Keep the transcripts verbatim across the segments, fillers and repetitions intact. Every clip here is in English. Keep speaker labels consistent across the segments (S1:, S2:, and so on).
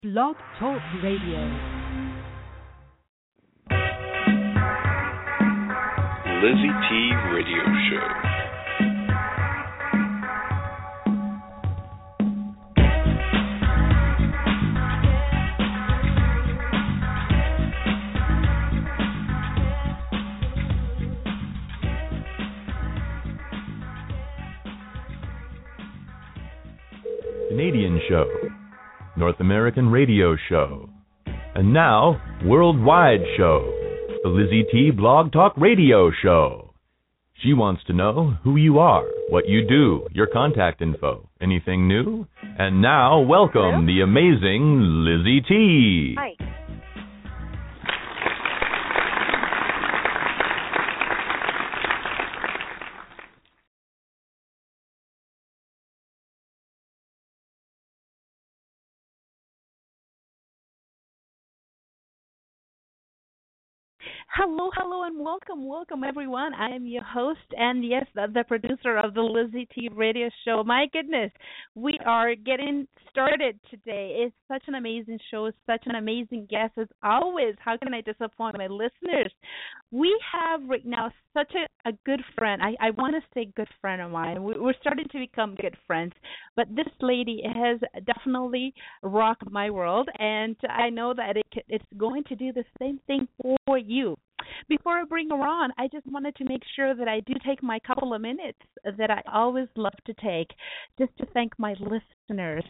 S1: Blog Talk Radio.
S2: Lizzie T Radio Show.
S3: Canadian Show, North American Radio Show, and now Worldwide Show, the Lizzie T Blog Talk Radio Show. She wants to know who you are, what you do, your contact info, anything new. And now, welcome Hello? The amazing Lizzie T.
S4: Hi. Hello, hello, and welcome, welcome, everyone. I am your host, and yes, the, the producer of the Lizzie T Radio Show. My goodness, we are getting started today. It's such an amazing show, such an amazing guest as always. How can I disappoint my listeners? We have right now such a, a good friend. I, I want to say good friend of mine. We, we're starting to become good friends, but this lady has definitely rocked my world, and I know that it, it's going to do the same thing for you. Before I bring her on, I just wanted to make sure that I do take my couple of minutes that I always love to take just to thank my listeners.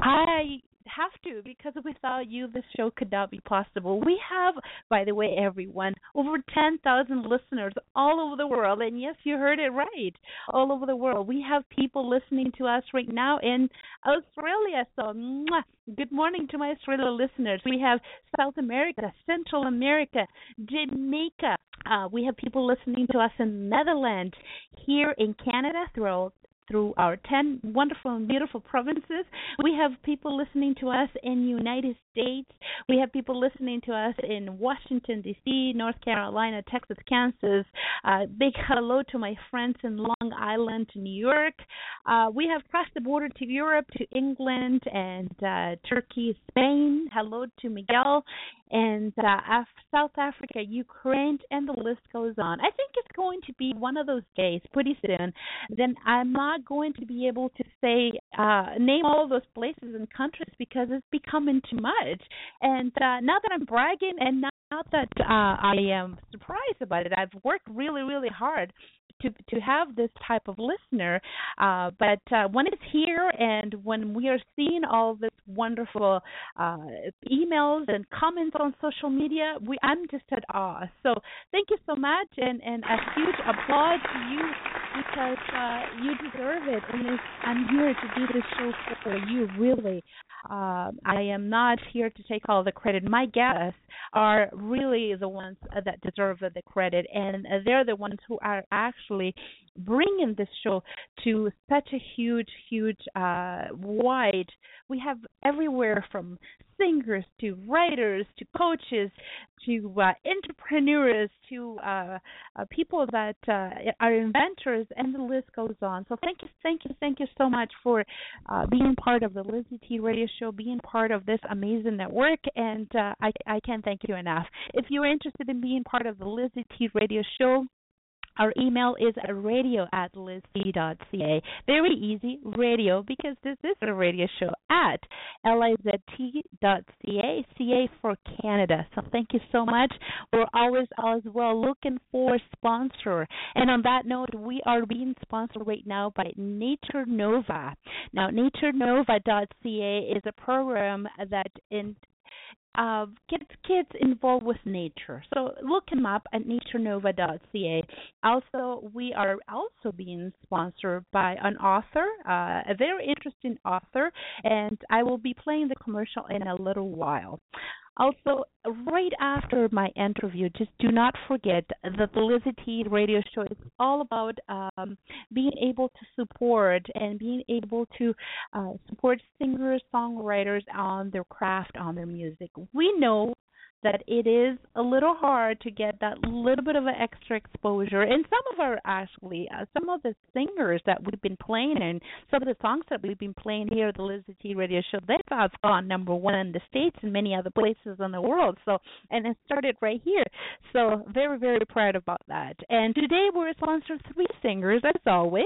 S4: I have to, because without you, this show could not be possible. We have, by the way, everyone, over ten thousand listeners all over the world. And yes, you heard it right, all over the world. We have people listening to us right now in Australia. So, mwah, good morning to my Australia listeners. We have South America, Central America, Jamaica. Uh, we have people listening to us in Netherlands, here in Canada, throughout through our ten wonderful and beautiful provinces. We have people listening to us in the United States. We have people listening to us in Washington, D C, North Carolina, Texas, Kansas. Uh, big hello to my friends in Long Island, New York. Uh, we have crossed the border to Europe, to England, and uh, Turkey, Spain. Hello to Miguel. And uh, Af- South Africa, Ukraine, and the list goes on. I think it's going to be one of those days pretty soon. Then I'm not going to be able to say, uh, name all of those places and countries because it's becoming too much. And uh, now that I'm bragging and now Not that uh, I am surprised about it. I've worked really, really hard to to have this type of listener. Uh, but uh, when it's here and when we are seeing all this wonderful uh, emails and comments on social media, we I'm just at awe. So thank you so much, and, and a huge applause to you because uh, you deserve it. And it's, I'm here to do this show for you, really. Uh, I am not here to take all the credit. My guests are really the ones that deserve the credit, and they're the ones who are actually bringing this show to such a huge, huge, uh, wide. We have everywhere from singers to writers to coaches to uh, entrepreneurs to uh, uh, people that uh, are inventors, and the list goes on. So thank you, thank you, thank you so much for uh, being part of the Lizzie T Radio Show, being part of this amazing network, and uh, I, I can't thank you enough. If you're interested in being part of the Lizzie T Radio Show, our email is radio at lizzie dot c a. Very easy, radio, because this is a radio show, at L I Z T dot C A, C A for Canada. So thank you so much. We're always as well looking for a sponsor. And on that note, we are being sponsored right now by Nature Nova. Now, nature nova dot c a is a program that in Uh, gets kids involved with nature. So look him up at nature nova dot c a. Also, we are also being sponsored by an author, uh, a very interesting author, and I will be playing the commercial in a little while. Also, right after my interview, just do not forget that the Lizzie T Radio Show is all about um, being able to support and being able to uh, support singers, songwriters on their craft, on their music. We know that it is a little hard to get that little bit of an extra exposure. And some of our, actually, uh, some of the singers that we've been playing and some of the songs that we've been playing here at the Lizzie T Radio Show, they've gone number one in the States and many other places in the world. So, and it started right here. So very, very proud about that. And today we're sponsored three singers, as always.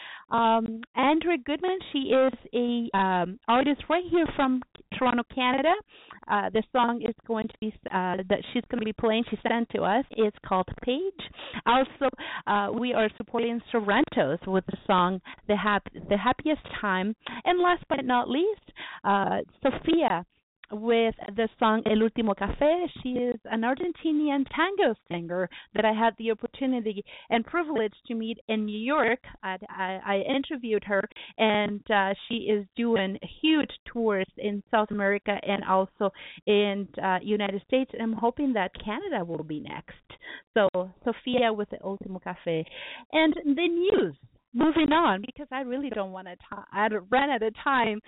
S4: Um, Andrea Goodman, she is a um, artist right here from Toronto, Canada. Uh, the song is going to be uh, that she's going to be playing. She sent to us. It's called Page. Also, uh, we are supporting Sorrento's with the song "The Hap- The Happiest Time." And last but not least, uh, Sophia with the song El Último Café. She is an Argentinian tango singer that I had the opportunity and privilege to meet in New York. I, I, I interviewed her, and uh, she is doing huge tours in South America and also in uh, United States. And I'm hoping that Canada will be next. So, Sophia with the Último Café. And the news. Moving on, because I really don't want to ta- I run out of time.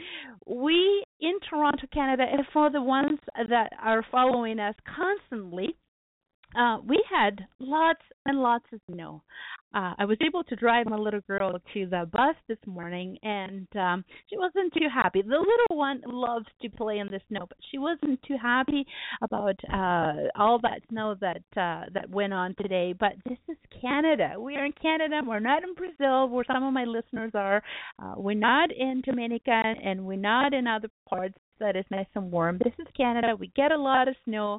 S4: We in Toronto, Canada, and for the ones that are following us constantly, uh, we had lots and lots of snow. Uh, I was able to drive my little girl to the bus this morning, and um, she wasn't too happy. The little one loves to play in the snow, but she wasn't too happy about uh, all that snow that uh, that went on today. But this is Canada. We are in Canada. We're not in Brazil, where some of my listeners are. Uh, we're not in Dominica, and we're not in other parts that is nice and warm. This is Canada. We get a lot of snow.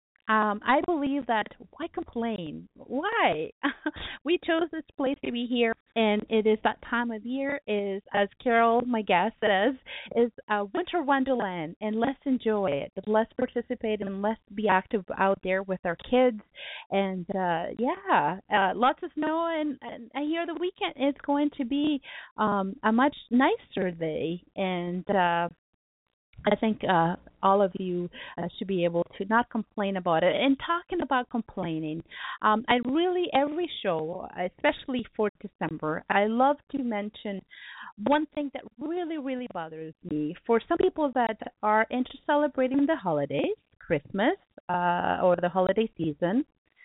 S4: Um, I believe that why complain? Why? We chose this place to be here, and it is that time of year, is, as Carol, my guest, says, is a winter wonderland, and let's enjoy it. Let's participate and let's be active out there with our kids. And, uh, yeah, uh, lots of snow, and, and I hear the weekend is going to be um, a much nicer day, and uh I think uh, all of you uh, should be able to not complain about it. And talking about complaining, um, I really, every show, especially for December, I love to mention one thing that really, really bothers me. For some people that are into celebrating the holidays, Christmas, uh, or the holiday season,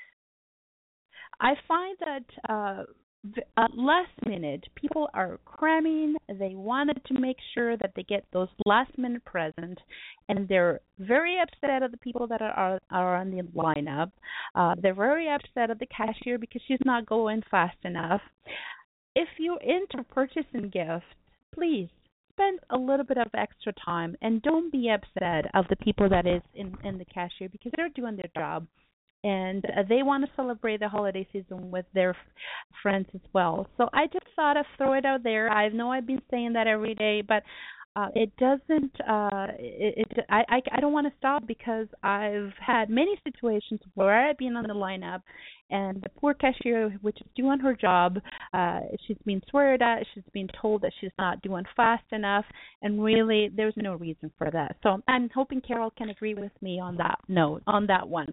S4: I find that uh, Uh, last minute, people are cramming. They wanted to make sure that they get those last minute presents, and they're very upset at the people that are are on the lineup. Uh, they're very upset at the cashier because she's not going fast enough. If you're into purchasing gifts, please spend a little bit of extra time and don't be upset of the people that is in, in the cashier, because they're doing their job. And uh, they want to celebrate the holiday season with their f- friends as well. So I just thought I'd throw it out there. I know I've been saying that every day, but uh, it doesn't. Uh, it, it I, I I don't want to stop, because I've had many situations where I've been on the lineup, and the poor cashier, which is doing her job, uh, she's been sweared at. She's been told that she's not doing fast enough, and really, there's no reason for that. So I'm hoping Carol can agree with me on that note, on that one.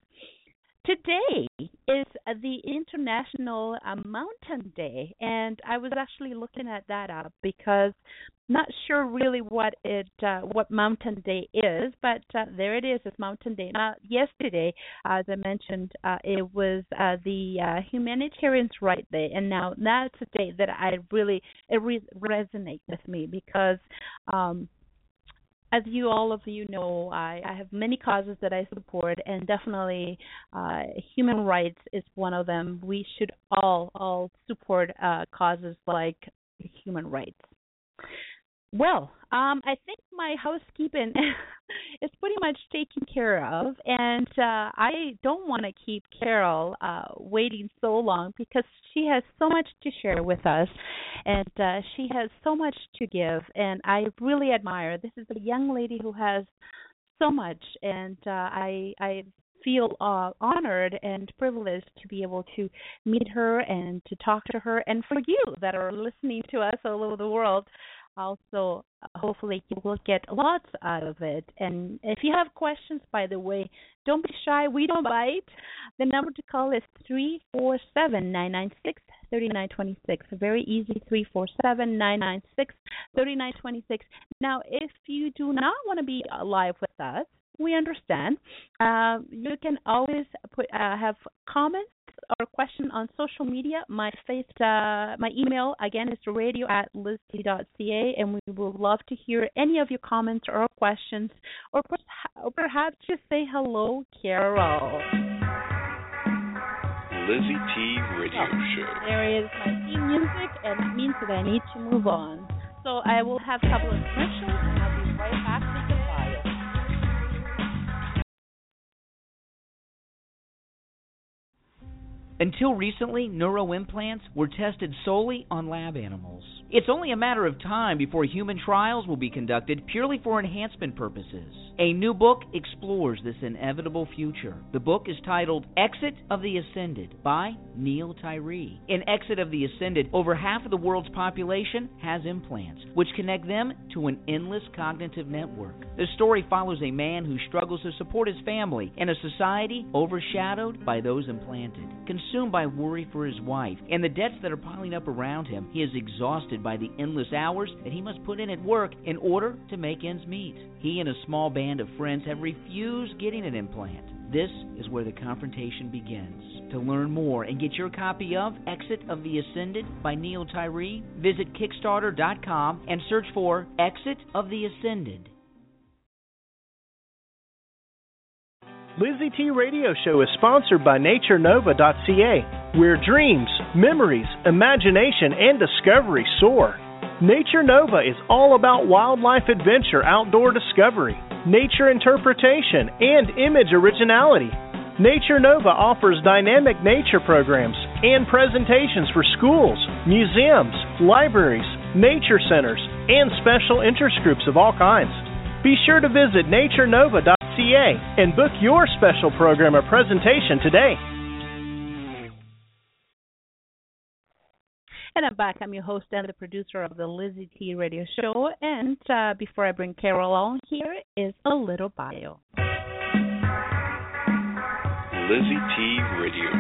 S4: Today is the International uh, Mountain Day, and I was actually looking at that up because not sure really what it uh, what Mountain Day is, but uh, there it is. It's Mountain Day. Now, yesterday, as I mentioned, uh, it was uh, the uh, Humanitarian Rights Day, and now that's a day that I really it re- resonates with me because. Um, As you all of you know, I, I have many causes that I support, and definitely uh, human rights is one of them. We should all all support uh, causes like human rights. Well, um, I think my housekeeping is pretty much taken care of, and uh, I don't want to keep Carol uh, waiting so long because she has so much to share with us, and uh, she has so much to give, and I really admire. This is a young lady who has so much, and uh, I I feel uh, honored and privileged to be able to meet her and to talk to her, and for you that are listening to us all over the world. Also, hopefully you will get lots out of it. And if you have questions, by the way, don't be shy. We don't bite. The number to call is three four seven, nine nine six, three nine two six. Very easy, three four seven, nine nine six, three nine two six. Now, if you do not want to be live with us, we understand. Uh, you can always put uh, have comments or question on social media. My face, uh, my email again is radio at lizzy dot c a, and we would love to hear any of your comments or questions, or, perha- or perhaps just say hello, Carol.
S2: Lizzy T Radio
S4: Oh,
S2: Show.
S4: there is my theme music, and that means that I need to move on. So I will have a couple of commercials, and I'll be right back with the bio.
S5: Until recently, neuroimplants were tested solely on lab animals. It's only a matter of time before human trials will be conducted purely for enhancement purposes. A new book explores this inevitable future. The book is titled Exit of the Ascended by Neil Tyree. In Exit of the Ascended, over half of the world's population has implants, which connect them to an endless cognitive network. The story follows a man who struggles to support his family in a society overshadowed by those implanted. Consumed by worry for his wife and the debts that are piling up around him, he is exhausted by the endless hours that he must put in at work in order to make ends meet. He and a small band of friends have refused getting an implant. This is where the confrontation begins. To learn more and get your copy of Exit of the Ascended by Neil Tyree, visit Kickstarter dot com and search for Exit of the Ascended.
S6: Lizzy T Radio Show is sponsored by Nature Nova dot c a, where dreams, memories, imagination, and discovery soar. Nature Nova is all about wildlife adventure, outdoor discovery, nature interpretation, and image originality. Nature Nova offers dynamic nature programs and presentations for schools, museums, libraries, nature centers, and special interest groups of all kinds. Be sure to visit Nature Nova dot c a and book your special program or presentation today.
S4: And I'm back. I'm your host and the producer of the Lizzy T Radio Show. And uh, before I bring Carol on, here is a little bio.
S2: Lizzy T Radio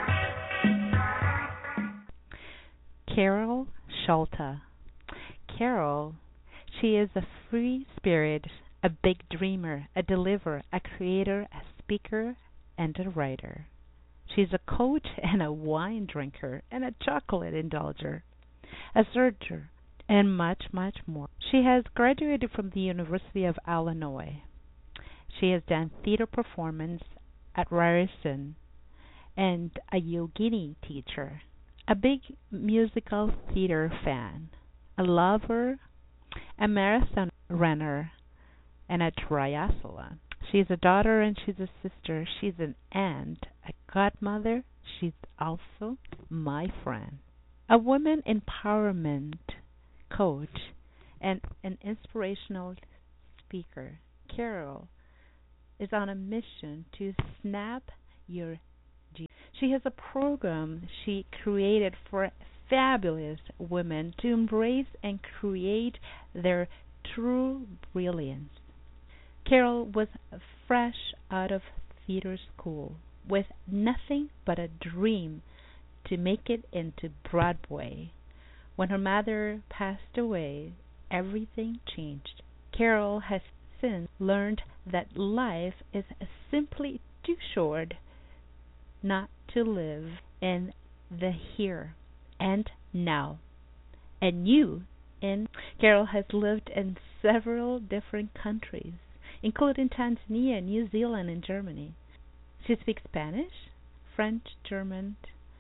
S2: Show.
S1: Carol Schulte. Carol, she is a free spirit, a big dreamer, a deliverer, a creator, a speaker, and a writer. She's a coach and a wine drinker and a chocolate indulger, a searcher, and much, much more. She has graduated from the University of Illinois. She has done theater performance at Ryerson and a yogini teacher, a big musical theater fan, a lover, a marathon runner, and a triathlon. She's a daughter and she's a sister. She's an aunt, a godmother. She's also my friend. A woman empowerment coach and an inspirational speaker. Carol is on a mission to snap your G. She has a program she created for fabulous women to embrace and create their true brilliance. Carol was fresh out of theater school with nothing but a dream to make it into Broadway. When her mother passed away, everything changed. Carol has since learned that life is simply too short not to live in the here and now. And you, and Carol has lived in several different countries, including Tanzania, New Zealand, and Germany. She speaks Spanish, French, German,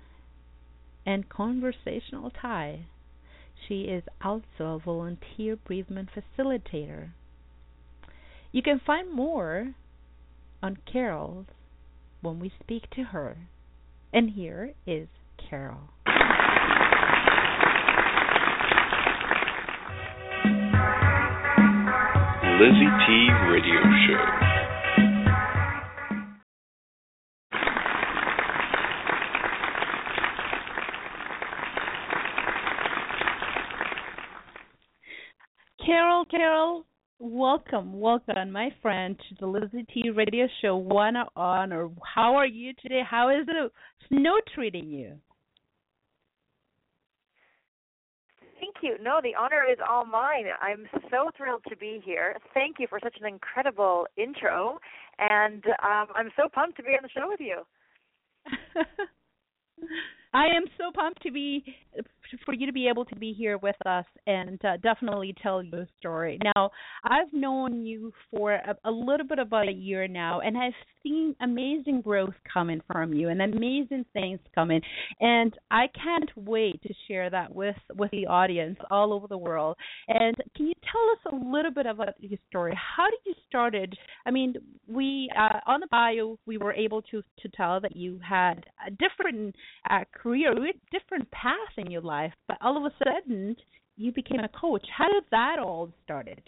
S1: and conversational Thai. She is also a volunteer bereavement facilitator. You can find more on Carol when we speak to her. And here is Carol.
S2: Lizzy T Radio Show.
S4: Carol, Carol, welcome, welcome, my friend, to the Lizzy T Radio Show. One on, or how are you today? How is the snow treating you?
S7: Thank you. No, the honor is all mine. I'm so thrilled to be here. Thank you for such an incredible intro, and um, I'm so pumped to be on the show with you.
S4: I am so pumped to be for you to be able to be here with us and uh, definitely tell your story. Now, I've known you for a, a little bit about a year now, and I've seen amazing growth coming from you and amazing things coming. And I can't wait to share that with, with the audience all over the world. And can you tell us a little bit about your story? How did you started? I mean, we uh, on the bio we were able to to tell that you had a different uh, career, different path in your life, but all of a sudden you became a coach. How did that all started?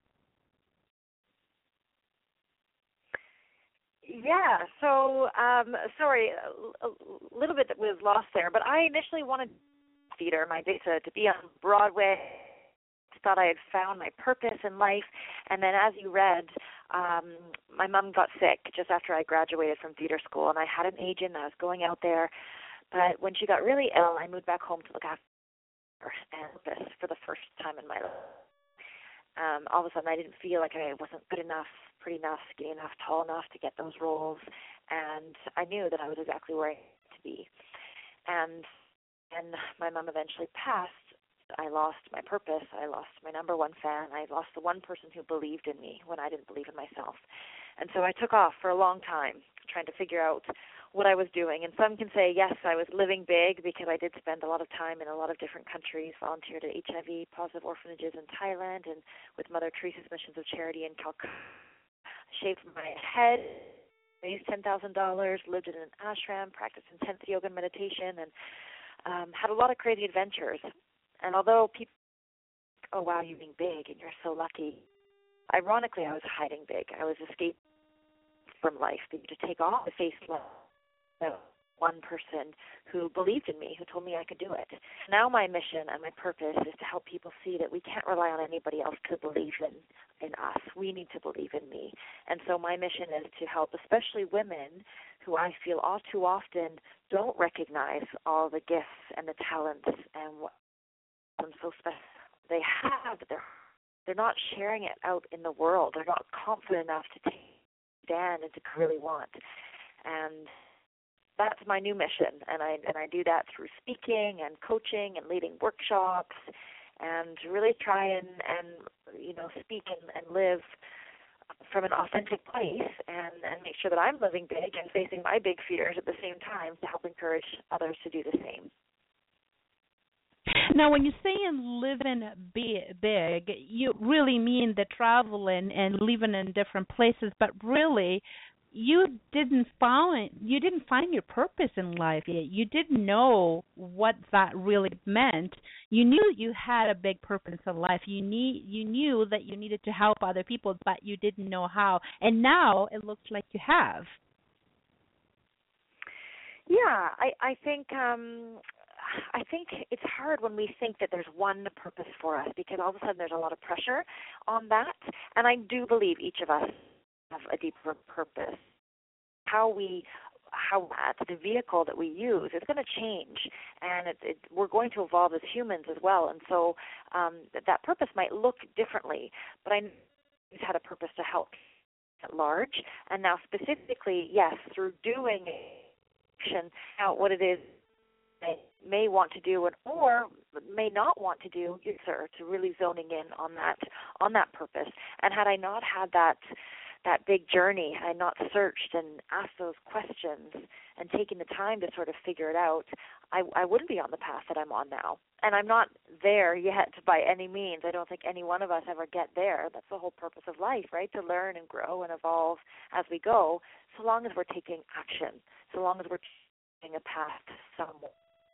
S7: Yeah, so um, sorry, a, a little bit was lost there, but I initially wanted theater, my day to, to be on Broadway. Thought I had found my purpose in life, and then as you read, um, my mom got sick just after I graduated from theater school, and I had an agent. I was going out there, but when she got really ill, I moved back home to look after her and purpose for the first time in my life. Um, all of a sudden, I didn't feel like I wasn't good enough, pretty enough, skinny enough, tall enough to get those roles, and I knew that I was exactly where I needed to be. And and my mom eventually passed. I lost my purpose. I lost my number one fan. I lost the one person who believed in me when I didn't believe in myself. And so I took off for a long time trying to figure out what I was doing. And some can say, yes, I was living big because I did spend a lot of time in a lot of different countries, volunteered at H I V positive orphanages in Thailand and with Mother Teresa's Missions of Charity in Calcutta. Shaved my head, raised ten thousand dollars, lived in an ashram, practiced intense yoga and meditation, and um, had a lot of crazy adventures. And although people, oh, wow, you're being big and you're so lucky, ironically, I was hiding big. I was escaping from life to take off the face of one person who believed in me, who told me I could do it. Now my mission and my purpose is to help people see that we can't rely on anybody else to believe in, in us. We need to believe in me. And so my mission is to help especially women who I feel all too often don't recognize all the gifts and the talents and what them so special they have, but they're they're not sharing it out in the world. They're not confident enough to take stand and to really want. And that's my new mission. And I and I do that through speaking and coaching and leading workshops and really try and, and you know, speak and, and live from an authentic place and, and make sure that I'm living big and facing my big fears at the same time to help encourage others to do the same.
S4: Now, when you say in living big, you really mean the traveling and living in different places, but really, you didn't find you didn't find your purpose in life yet. You didn't know what that really meant. You knew you had a big purpose in life. You need you knew that you needed to help other people, but you didn't know how. And now it looks like you have.
S7: Yeah, I I think. Um, I think it's hard when we think that there's one purpose for us because all of a sudden there's a lot of pressure on that. And I do believe each of us have a deeper purpose. How we, how that, the vehicle that we use is going to change, and it, it, we're going to evolve as humans as well. And so um, that, that purpose might look differently, but I know we've had a purpose to help at large. And now specifically, yes, through doing action, now what it is I may want to do and or may not want to do, yes, sir, to really zoning in on that on that purpose. And had I not had that that big journey, had I not searched and asked those questions and taken the time to sort of figure it out, I, I wouldn't be on the path that I'm on now. And I'm not there yet by any means. I don't think any one of us ever get there. That's the whole purpose of life, right? To learn and grow and evolve as we go, so long as we're taking action, so long as we're taking a path somewhere.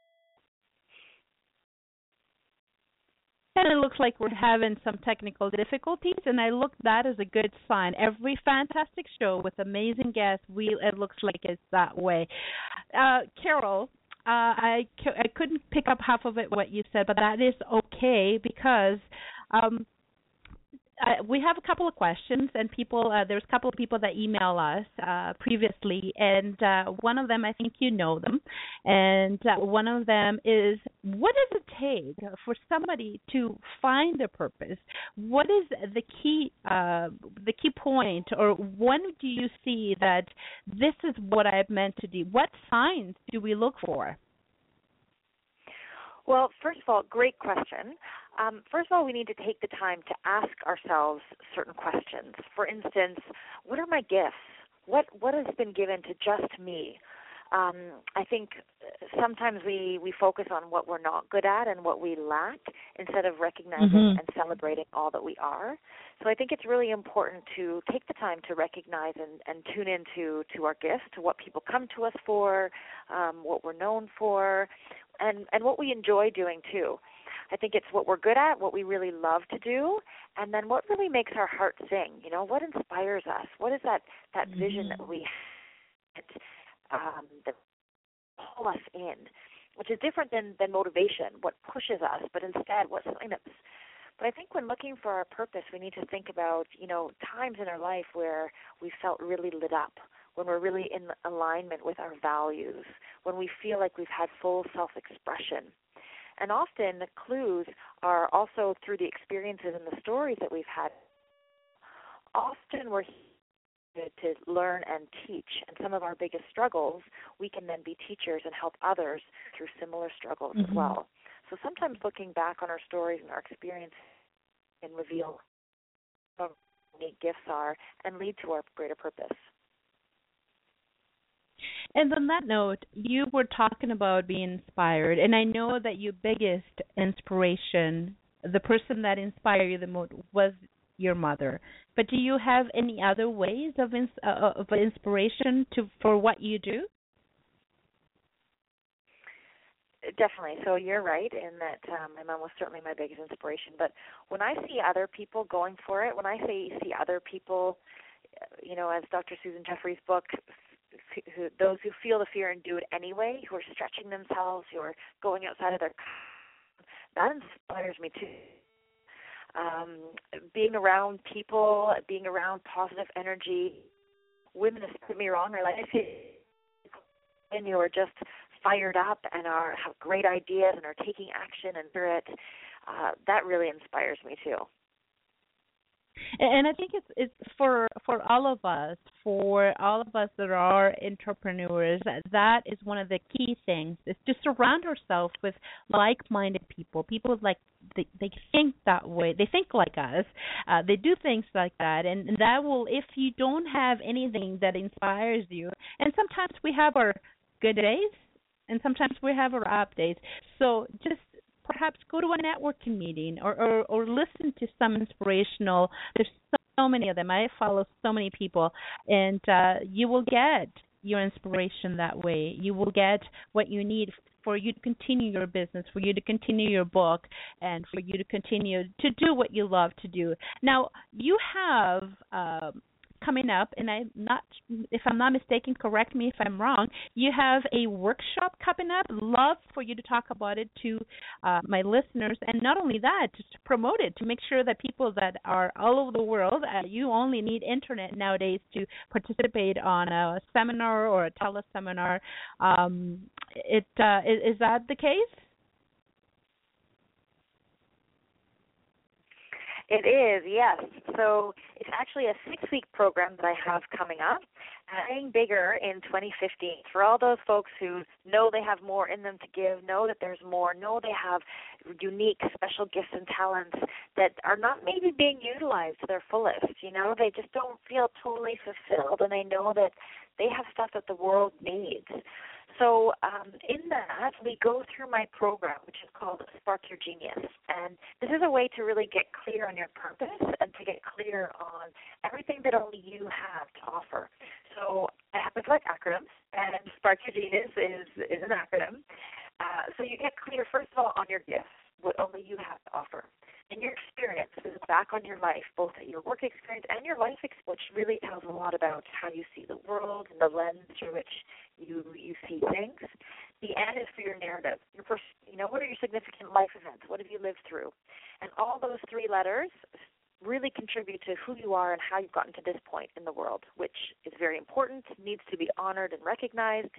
S4: And it looks like we're having some technical difficulties, and I look that as a good sign. Every fantastic show with amazing guests, we it looks like it's that way. Uh, Carol, uh, I, I couldn't pick up half of it what you said, but that is okay because um, I, we have a couple of questions, and people uh, there's a couple of people that email us uh, previously, and uh, one of them, I think you know them, and uh, one of them is what does it take for somebody to find their purpose? What is the key uh, the key point, or when do you see that this is what I've meant to do? What signs do we look for?
S7: Well, first of all, great question. Um, first of all, we need to take the time to ask ourselves certain questions. For instance, what are my gifts? What what has been given to just me? Um, I think sometimes we, we focus on what we're not good at and what we lack instead of recognizing
S4: Mm-hmm.
S7: and celebrating all that we are. So I think it's really important to take the time to recognize and, and tune into to our gifts, to what people come to us for, um, what we're known for, and, and what we enjoy doing too. I think it's what we're good at, what we really love to do, and then what really makes our heart sing. You know, what inspires us? What is that, that mm-hmm. vision that we have? Um, that pull us in, which is different than, than motivation, what pushes us, but instead what's something that's. But I think when looking for our purpose, we need to think about, you know, times in our life where we felt really lit up, when we're really in alignment with our values, when we feel like we've had full self-expression. And often the clues are also through the experiences and the stories that we've had. Often we're to learn and teach, and some of our biggest struggles, we can then be teachers and help others through similar struggles mm-hmm. as well. So sometimes looking back on our stories and our experience can reveal what our unique gifts are and lead to our greater purpose.
S4: And on that note, you were talking about being inspired, and I know that your biggest inspiration, the person that inspired you the most, was your mother. But do you have any other ways of ins- uh, of inspiration to for what you do?
S7: Definitely. So you're right in that um, my mom was certainly my biggest inspiration. But when I see other people going for it, when I say see other people, you know, as Doctor Susan Jeffers' book, f- who, those who feel the fear and do it anyway, who are stretching themselves, who are going outside of their, that inspires me too. Um, being around people, being around positive energy. Women, don't get me wrong, are like and you are just fired up and are have great ideas and are taking action and through it. Uh, that really inspires me too.
S4: And I think it's it's for for all of us, for all of us that are entrepreneurs, that is one of the key things, is to surround ourselves with like-minded people, people like they, they think that way, they think like us, uh, they do things like that, and that will, if you don't have anything that inspires you, and sometimes we have our good days, and sometimes we have our up days, so just perhaps go to a networking meeting or, or, or listen to some inspirational. There's so, so many of them. I follow so many people, and uh, you will get your inspiration that way. You will get what you need for you to continue your business, for you to continue your book, and for you to continue to do what you love to do. Now, you have um, coming up, and I'm not, if I'm not mistaken, correct me if I'm wrong, you have a workshop coming up. Love for you to talk about it to uh, my listeners, and not only that, just to promote it, to make sure that people that are all over the world, uh, you only need internet nowadays to participate on a seminar or a teleseminar. Um, it uh, is, is that the case?
S7: It is, yes. So it's actually a six-week program that I have coming up, Playing Bigger in twenty fifteen. For all those folks who know they have more in them to give, know that there's more, know they have unique, special gifts and talents that are not maybe being utilized to their fullest. You know, they just don't feel totally fulfilled, and they know that they have stuff that the world needs. So um, in that, we go through my program, which is called Spark Your Genius. And this is a way to really get clear on your purpose and to get clear on everything that only you have to offer. So I happen to like acronyms, and Spark Your Genius is, is an acronym. Uh, so you get clear, first of all, on your gifts, what only you have to offer. And your experience is back on your life, both your work experience and your life experience, which really tells a lot about how you see the world and the lens through which you you see things. The N is for your narrative. Your pers- you know, what are your significant life events? What have you lived through? And all those three letters really contribute to who you are and how you've gotten to this point in the world, which is very important, needs to be honored and recognized.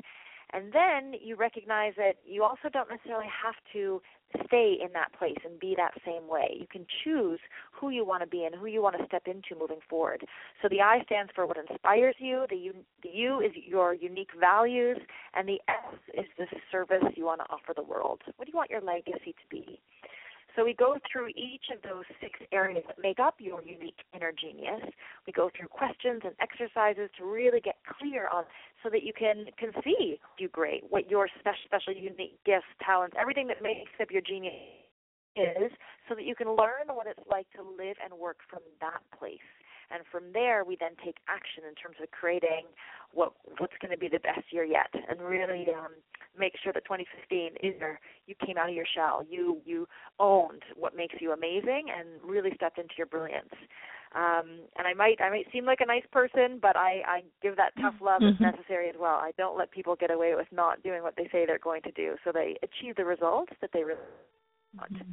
S7: And then you recognize that you also don't necessarily have to stay in that place and be that same way. You can choose who you want to be and who you want to step into moving forward. So the I stands for what inspires you, the U, the U is your unique values, and the S is the service you want to offer the world. What do you want your legacy to be? So we go through each of those six areas that make up your unique inner genius. We go through questions and exercises to really get clear on so that you can, can see you great, what your special, special unique gifts, talents, everything that makes up your genius is, so that you can learn what it's like to live and work from that place. And from there, we then take action in terms of creating what what's going to be the best year yet, and really um, make sure that twenty fifteen is your, you came out of your shell, you you owned what makes you amazing, and really stepped into your brilliance. Um, and I might I might seem like a nice person, but I, I give that tough love
S4: mm-hmm.
S7: that's necessary as well. I don't let people get away with not doing what they say they're going to do, so they achieve the results that they really want.
S4: Mm-hmm.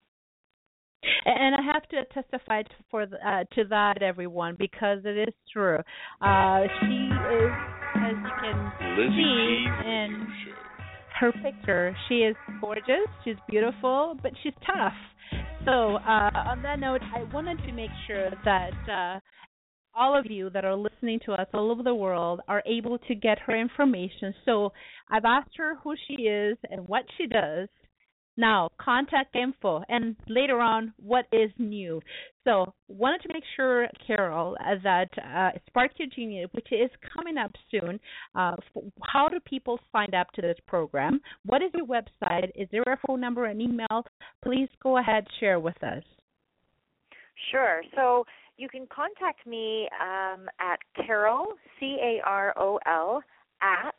S4: And I have to testify to, for uh, to that, everyone, because it is true. Uh, she is, as you can
S2: Lizzie
S4: see
S2: T.
S4: in her picture, she is gorgeous, she's beautiful, but she's tough. So uh, on that note, I wanted to make sure that uh, all of you that are listening to us all over the world are able to get her information. So I've asked her who she is and what she does. Now, contact info, and later on, what is new. So, wanted to make sure, Carol, uh, that uh, Spark Your Genius, which is coming up soon, uh, f- how do people sign up to this program? What is your website? Is there a phone number and email? Please go ahead, share with us.
S7: Sure. So, you can contact me um, at Carol, C A R O L, at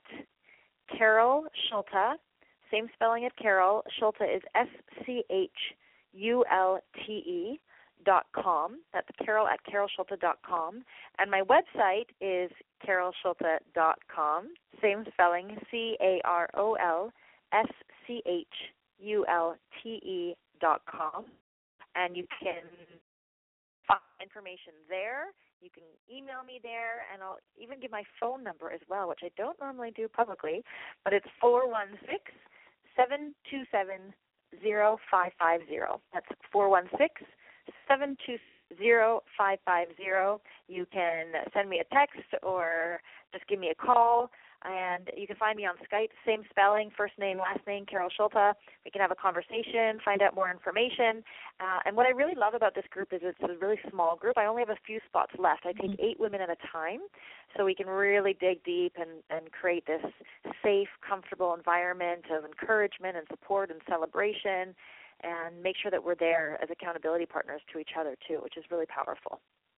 S7: Carol Schulte. Same spelling as Carol. Schulte is S C H U L T E dot com. That's Carol at carol schulte dot com. And my website is carol schulte dot com. Same spelling, C A R O L S C H U L T E dot com. And you can find information there. You can email me there, and I'll even give my phone number as well, which I don't normally do publicly, but it's four one six, seven two seven, zero five five zero. That's four one six, seven two zero five five zero. You can send me a text or just give me a call, and you can find me on Skype, same spelling, first name, last name, Carol Schulte. We can have a conversation, find out more information. Uh, and what I really love about this group is it's a really small group. I only have a few spots left. I take eight women at a time, so we can really dig deep and, and create this safe, comfortable environment of encouragement and support and celebration, and make sure that we're there as accountability partners to each other too, which is really powerful.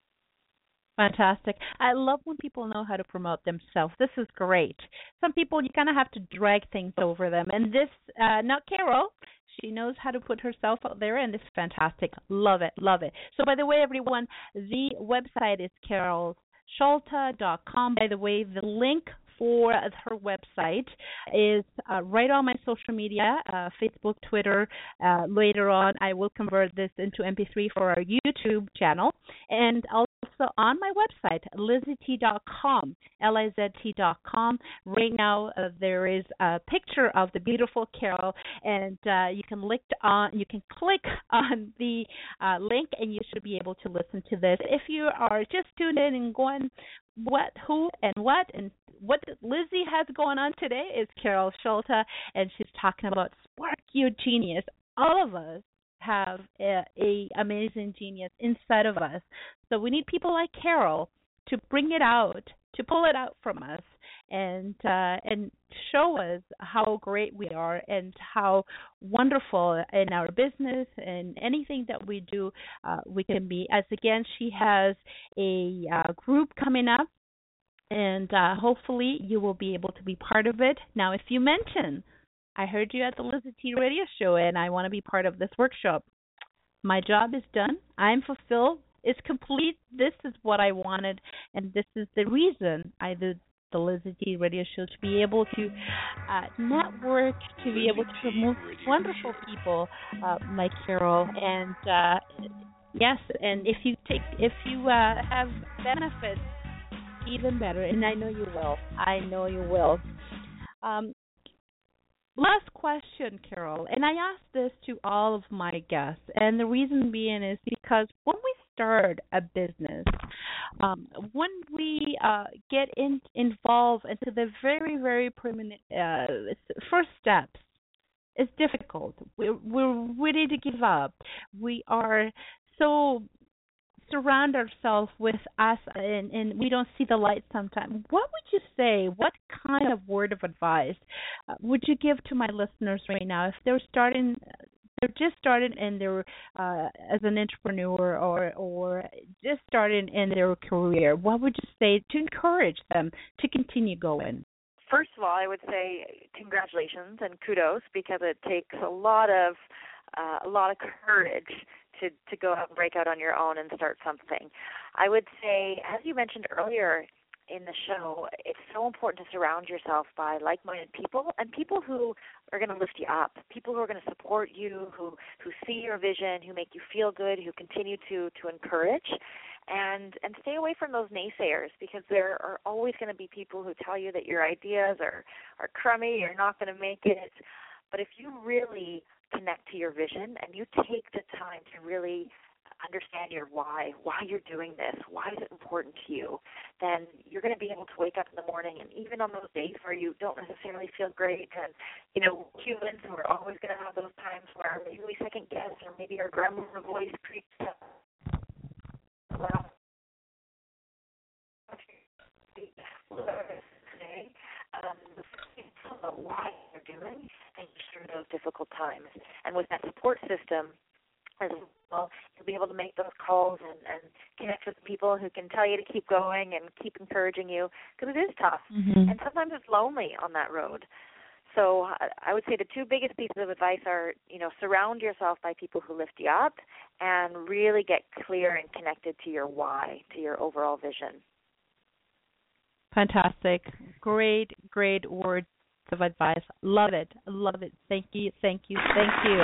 S4: Fantastic. I love when people know how to promote themselves. This is great. Some people, you kind of have to drag things over them. And this, uh, not Carol, she knows how to put herself out there, and it's fantastic. Love it, love it. So, by the way, everyone, the website is carol schulte dot com. By the way, the link for her website is uh, right on my social media, uh, Facebook, Twitter. Uh, later on, I will convert this into M P three for our YouTube channel. And also on my website, lizzie t dot com, L I Z T dot com. Right now, uh, there is a picture of the beautiful Carol, and uh, you can click on, you can click on the uh, link, and you should be able to listen to this. If you are just tuned in and going, what, who, and what, and what Lizzie has going on today is Carol Schulte, and she's talking about Spark Your Genius. All of us have a, a amazing genius inside of us. So we need people like Carol to bring it out, to pull it out from us, and uh, and show us how great we are and how wonderful in our business and anything that we do uh, we can be. As again, she has a uh, group coming up, and uh, hopefully you will be able to be part of it. Now, if you mention, I heard you at the Lizzie T Radio Show, and I want to be part of this workshop, my job is done. I'm fulfilled. It's complete. This is what I wanted, and this is the reason I did the Lizzie T Radio Show, to be able to uh, network, to be able to promote wonderful people uh, like Carol. And uh, yes, and if you take, if you uh, have benefits, even better. And I know you will. I know you will. Um, last question, Carol, and I ask this to all of my guests, and the reason being is because when we start a business, um, when we uh, get in, involved into the very, very primitive uh, first steps, it's difficult. We're, we're ready to give up. We are so surround ourselves with us, and, and we don't see the light sometimes. What would you say? What kind of word of advice uh, would you give to my listeners right now if they're starting? They're just starting in their uh, as an entrepreneur, or or just starting in their career. What would you say to encourage them to continue going?
S7: First of all, I would say congratulations and kudos, because it takes a lot of uh, a lot of courage to to go out and break out on your own and start something. I would say, as you mentioned earlier in the show, it's so important to surround yourself by like-minded people, and people who are going to lift you up, people who are going to support you, who who see your vision, who make you feel good, who continue to to encourage. And and stay away from those naysayers, because there are always going to be people who tell you that your ideas are, are crummy, you're not going to make it. But if you really connect to your vision and you take the time to really understand your why, why you're doing this, why is it important to you, then you're going to be able to wake up in the morning, and even on those days where you don't necessarily feel great, and, you know, humans are always going to have those times where maybe we second guess, or maybe our grandmother voice creeps up. Well, today, um, about why you're doing, and through those difficult times. And with that support system as well, you'll be able to make those calls and, and connect with people who can tell you to keep going and keep encouraging you, because it is tough. Mm-hmm. And sometimes it's lonely on that road. So I would say the two biggest pieces of advice are, you know, surround yourself by people who lift you up, and really get clear and connected to your why, to your overall vision.
S4: Fantastic. Great, great words of advice. Love it. Love it. Thank you. Thank you. Thank you.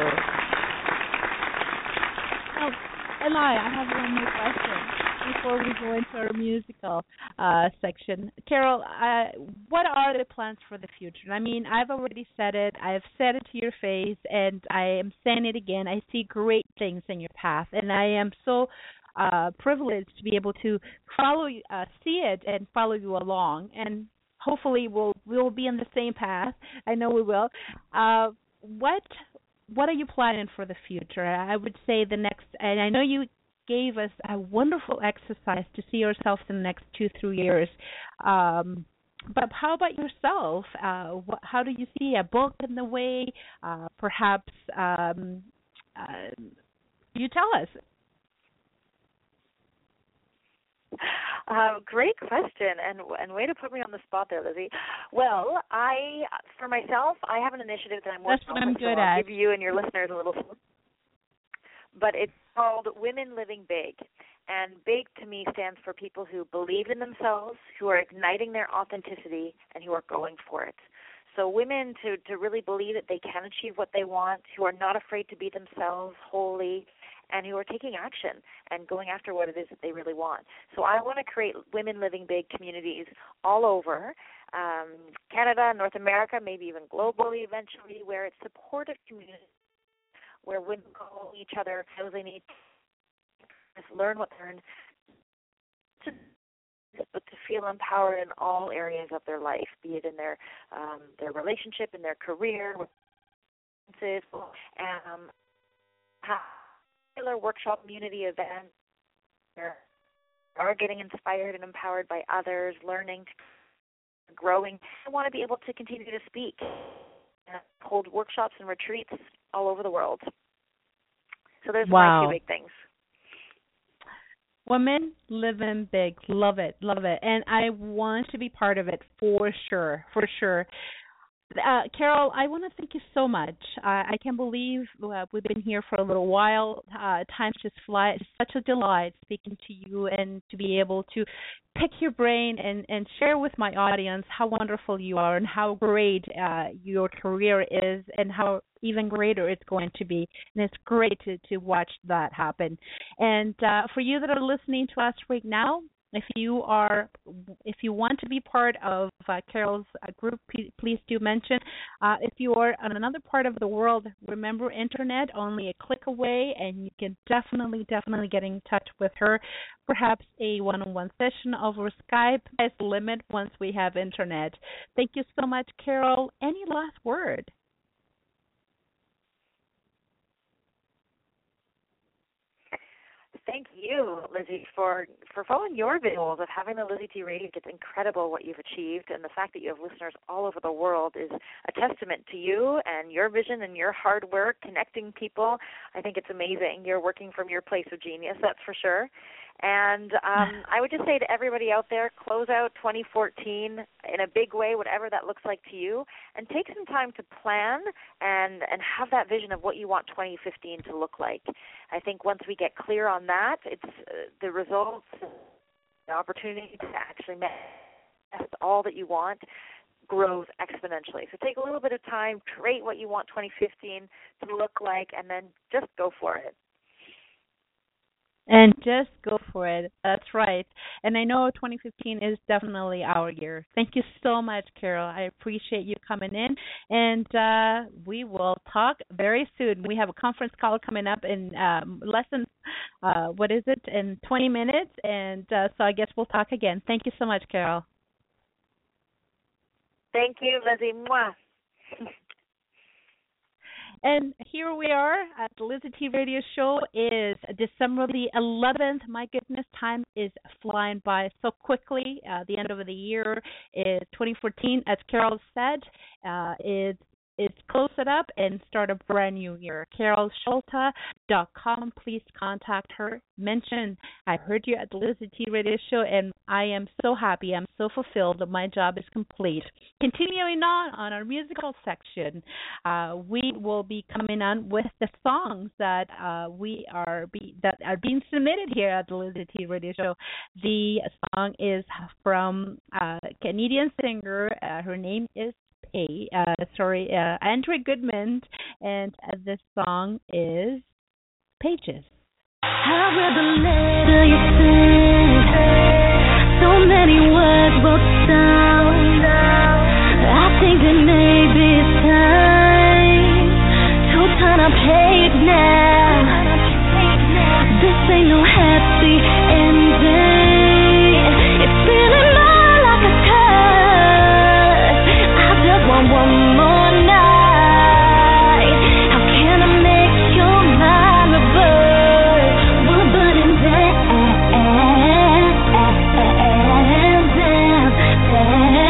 S4: Oh, Eli, I have one more question before we go into our musical uh, section. Carol, uh, what are the plans for the future? I mean, I've already said it. I've said it to your face, and I am saying it again. I see great things in your path, and I am so uh, privileged to be able to follow, uh, see it, and follow you along. And hopefully, we'll we'll be on the same path. I know we will. Uh, what what are you planning for the future? I would say the next, and I know you gave us a wonderful exercise to see yourself in the next two, three years. Um, but how about yourself? Uh, what, how do you see a book in the way? Uh, perhaps um, uh, you tell us.
S7: Uh, great question, and and way to put me on the spot there, Lizzie. Well, I, for myself, I have an initiative that I'm working
S4: That's what
S7: on,
S4: I'm
S7: so
S4: good
S7: I'll
S4: at.
S7: give you and your listeners a little. But it's called Women Living Big. And big to me stands for people who believe in themselves, who are igniting their authenticity, and who are going for it. So women to, to really believe that they can achieve what they want, who are not afraid to be themselves wholly, and who are taking action and going after what it is that they really want. So I want to create Women Living Big communities all over um, Canada, North America, maybe even globally eventually, where it's supportive communities, where women call each other, feel they need to learn what they learn, to, but to feel empowered in all areas of their life, be it in their um, their relationship, in their career, and um, particular workshop community events where they are getting inspired and empowered by others, learning, growing. I want to be able to continue to speak and hold workshops and retreats all over the world. So there's
S4: wow.
S7: my two big things.
S4: Women living big. Love it. Love it. And I want to be part of it for sure. For sure. Uh, Carol, I want to thank you so much. Uh, I can't believe uh, we've been here for a little while. Uh, time just flies. It's such a delight speaking to you and to be able to pick your brain and, and share with my audience how wonderful you are and how great uh, your career is and how even greater it's going to be. And it's great to, to watch that happen. And uh, for you that are listening to us right now, if you are, if you want to be part of uh, Carol's uh, group, p- please do mention. Uh, if you are on another part of the world, remember internet, only a click away, and you can definitely, definitely get in touch with her. Perhaps a one-on-one session over Skype is the limit once we have internet. Thank you so much, Carol. Any last word?
S7: Thank you, Lizzie, for, for following your visuals of having the Lizzie T Radio. It's incredible what you've achieved, and the fact that you have listeners all over the world is a testament to you and your vision and your hard work connecting people. I think it's amazing. You're working from your place of genius, that's for sure. And um, I would just say to everybody out there, close out twenty fourteen in a big way, whatever that looks like to you, and take some time to plan and, and have that vision of what you want twenty fifteen to look like. I think once we get clear on that, it's uh, the results, the opportunity to actually manifest all that you want grows exponentially. So take a little bit of time, create what you want twenty fifteen to look like, and then just go for it.
S4: And just go for it. That's right. And I know twenty fifteen is definitely our year. Thank you so much, Carol. I appreciate you coming in. And uh, we will talk very soon. We have a conference call coming up in um, less than, uh, what is it, in twenty minutes. And uh, so I guess we'll talk again. Thank you so much, Carol.
S7: Thank you, Lizzie. Mwah.
S4: And here we are at the Lizzie T Radio Show. Is December the eleventh. My goodness, time is flying by so quickly. Uh, the end of the year is twenty fourteen. As Carol said, uh, is is close it up and start a brand new year. Carol Schulte dot com. Please contact her. Mention I heard you at the Lizzie T Radio Show, and I am so happy. I'm so fulfilled that my job is complete. Continuing on on our musical section, uh, we will be coming on with the songs that uh, we are be, that are being submitted here at the Lizzie T Radio Show. The song is from a Canadian singer. Uh, her name is Pay, uh, sorry, uh, Andrea Goodman, and uh, this song is Pages.
S8: I read the letter you sent, so many words wrote down. I think that maybe it's time to turn a page now. This ain't no happy ending. It's feeling more like a curse. I just want one more night. How can I make your mind reverse? One button down, down, down.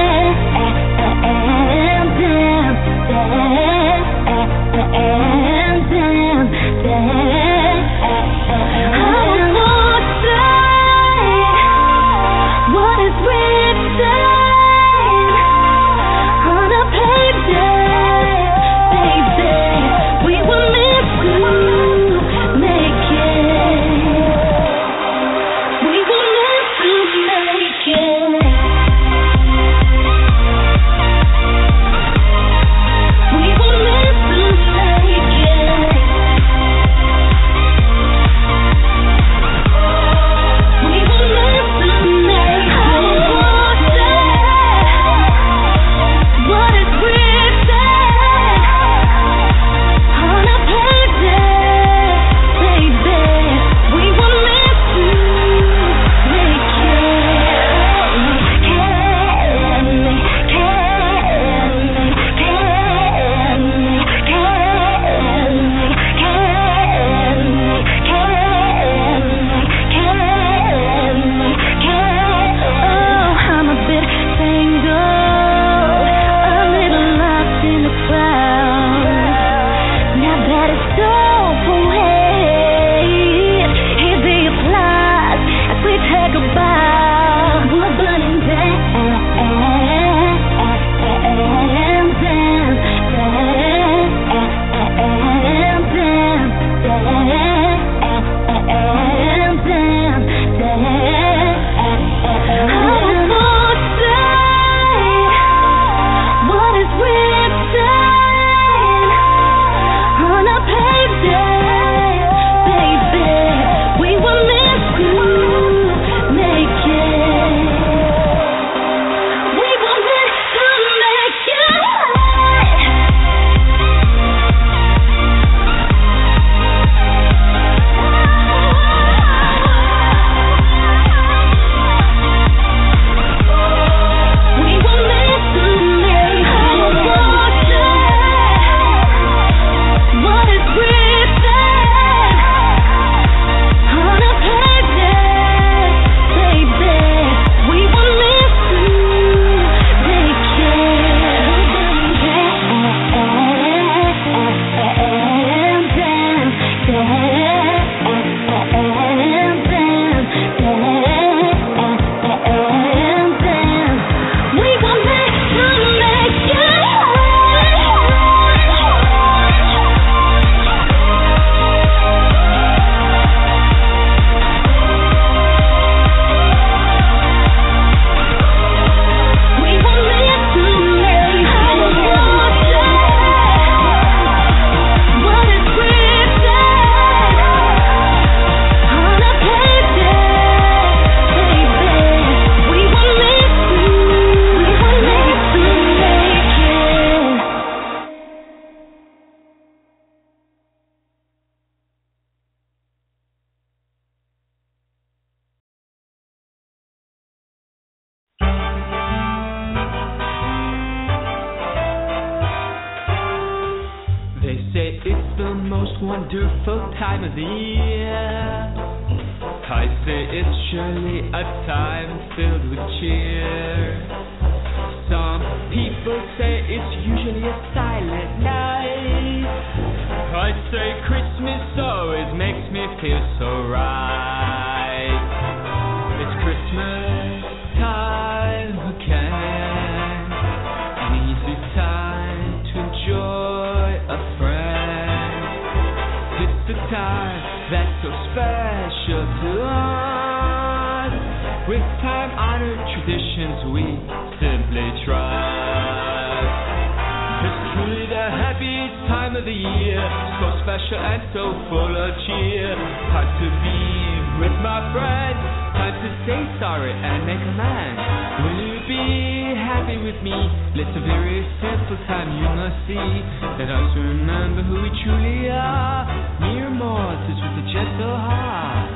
S9: wonderful time of the year. I say it's surely a time filled with cheer. Some people say it's usually a silent night. I say Christmas always makes me feel so right. It's Christmas time again, an easy time to enjoy a friend. It's the time that's so special to us. With time-honored traditions we simply trust. It's truly the happiest time of the year, so special and so full of cheer. Time to be with my friends, time to say sorry and make amends. Will you be happy with me? It's a very simple time you must see, let us remember who we truly are. Mere mortals with a gentle heart.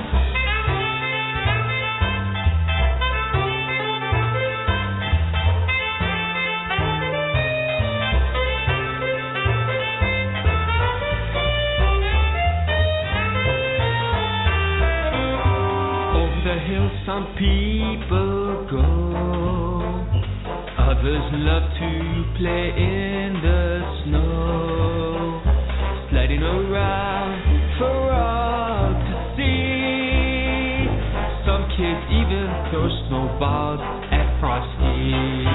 S9: Some people go, others love to play in the snow, sliding around for all to see. Some kids even throw snowballs at Frosty.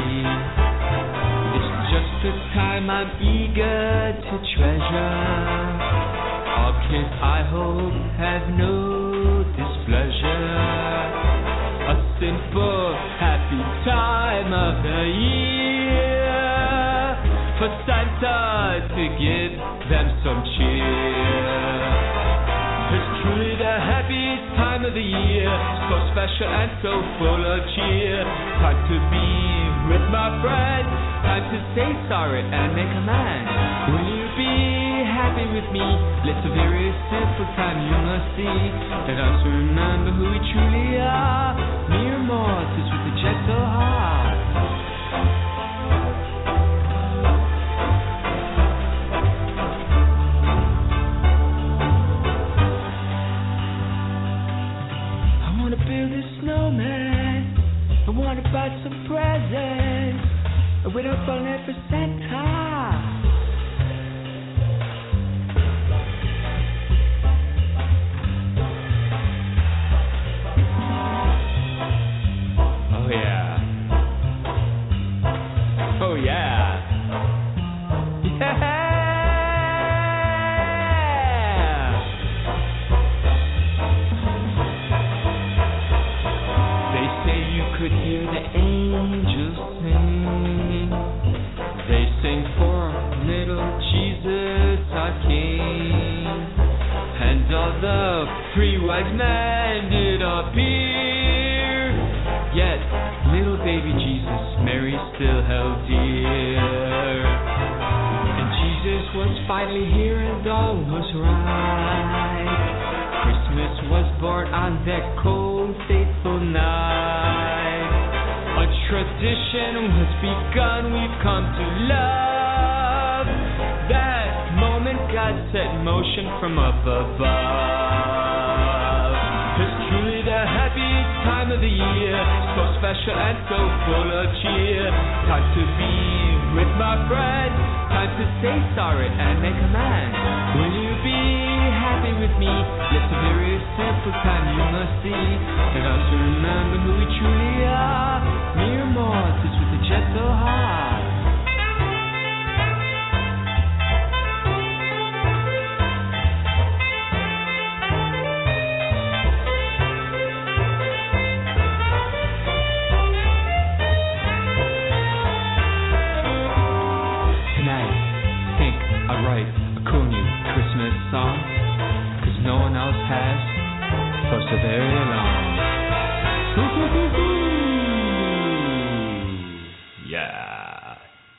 S9: It's just a time I'm eager to treasure. All kids, I hope, have no displeasure. A simple, happy time of the year for Santa to give them some cheer. It's truly the happiest time of the year, so special and so full of cheer. Time to be with my friends, time to say sorry and make amends. Will you be happy with me? It's a very simple time you must see. Let us remember who we truly are. Mere mortals with a gentle heart. I wanna build a snowman. I wanna buy some presents. A widow falling for Santa. Three wise men did appear, yet little baby Jesus Mary still held dear. And Jesus was finally here and all was right. Christmas was born on that cold, fateful night. A tradition was begun, we've come to love. That moment God set in motion from up above. Truly the happiest time of the year, so special and so full of cheer. Time to be with my friends, time to say sorry and make amends. Will you be happy with me? It's a very simple time you must see. Let us remember who we truly are. Mere mortals with a gentle heart. So very long. Yeah.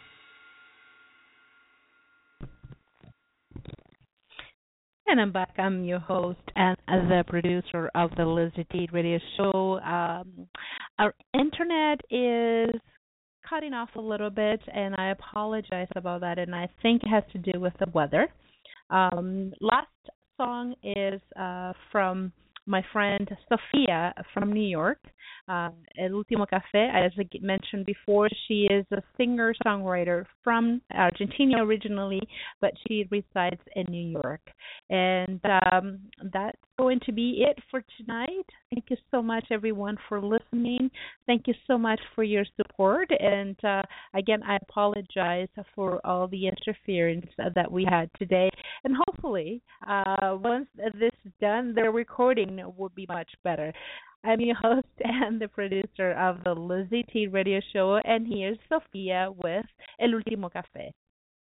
S4: And I'm back. I'm your host and the producer of the Lizzie T Radio Show. Um, our internet is cutting off a little bit, and I apologize about that. And I think it has to do with the weather. Um, last song is uh, from my friend Sophia from New York. Uh, El Último Café, as I mentioned before, she is a singer-songwriter from Argentina originally, but she resides in New York. And um, that's going to be it for tonight. Thank you so much, everyone, for listening. Thank you so much for your support. And uh, again, I apologize for all the interference that we had today. And hopefully, uh, once this is done, the recording will be much better. I'm your host and the producer of the Lizzie T Radio Show, and here's Sophia with El Último Café.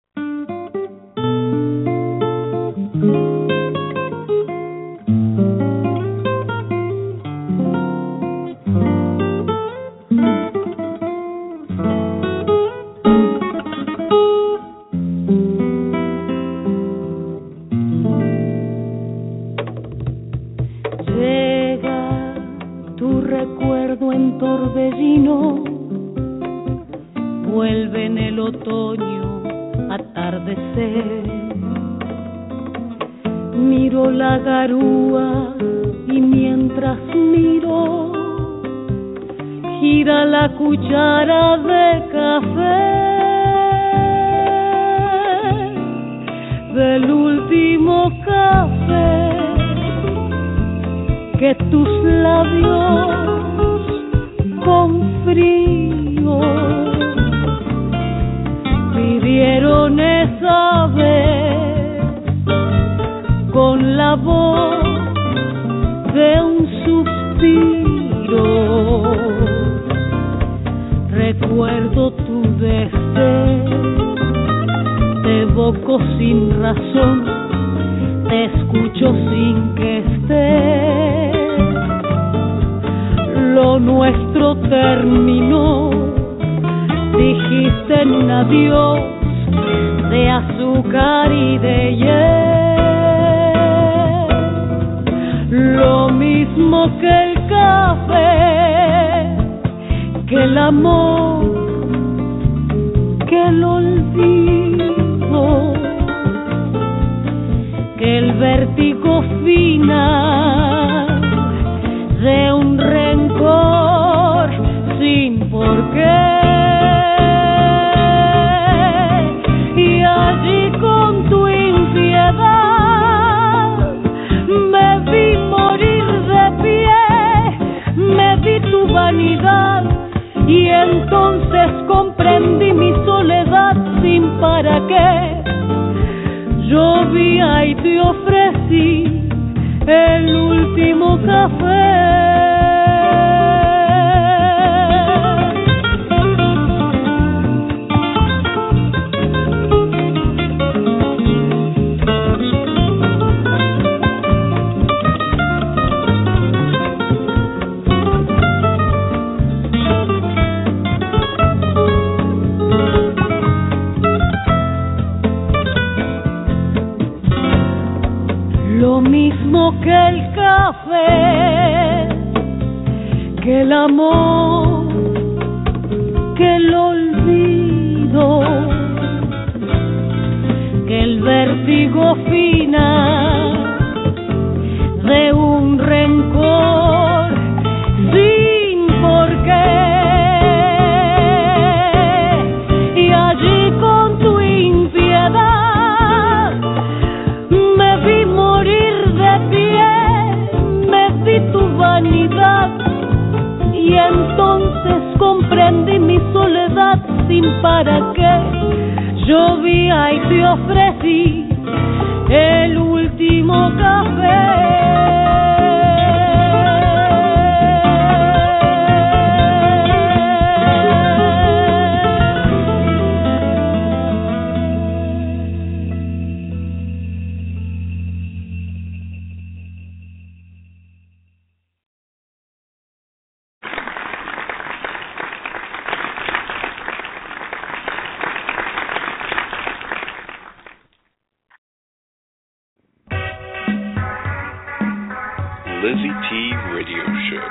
S8: Torbellino vuelve en el otoño atardecer. Miro la garúa y mientras miro gira la cuchara de café del último café que tus labios con frío pidieron esa vez con la voz de un suspiro. Recuerdo tu deseo, te evoco sin razón, te escucho sin que estés. Lo nuestro terminó, dijiste un adiós de azúcar y de hiel. Lo mismo que el café, que el amor, que el olvido, que el vértigo final de un rencor sin por qué. Y allí con tu impiedad me vi morir de pie, me vi tu vanidad y entonces comprendí mi soledad sin para qué. Llovía y te ofrecí el último café. Lo mismo que el café, que el amor, que el olvido, que el vértigo final de un rencor sin por qué. Y allí con tu impiedad me vi morir de pie, me vi tu vanidad y entonces comprendí mi soledad sin para qué. Llovía y te ofrecí el último café.
S2: Lizzie T Radio Show.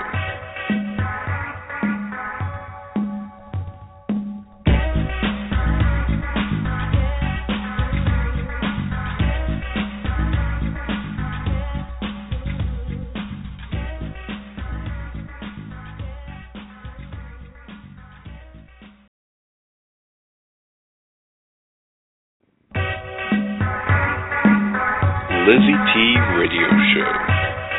S2: Lizzie T Radio Show.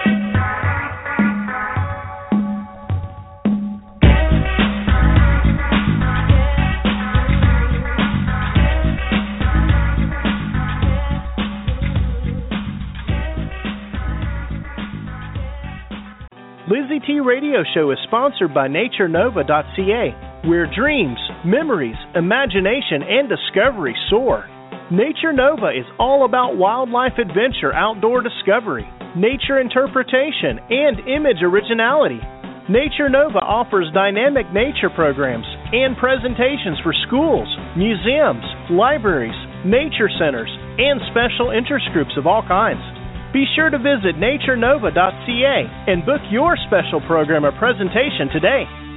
S6: Lizzie T Radio Show is sponsored by Nature Nova dot C A, where dreams, memories, imagination, and discovery soar. Nature Nova is all about wildlife adventure, outdoor discovery, nature interpretation, and image originality. Nature Nova offers dynamic nature programs and presentations for schools, museums, libraries, nature centers, and special interest groups of all kinds. Be sure to visit Nature Nova dot C A and book your special program or presentation today.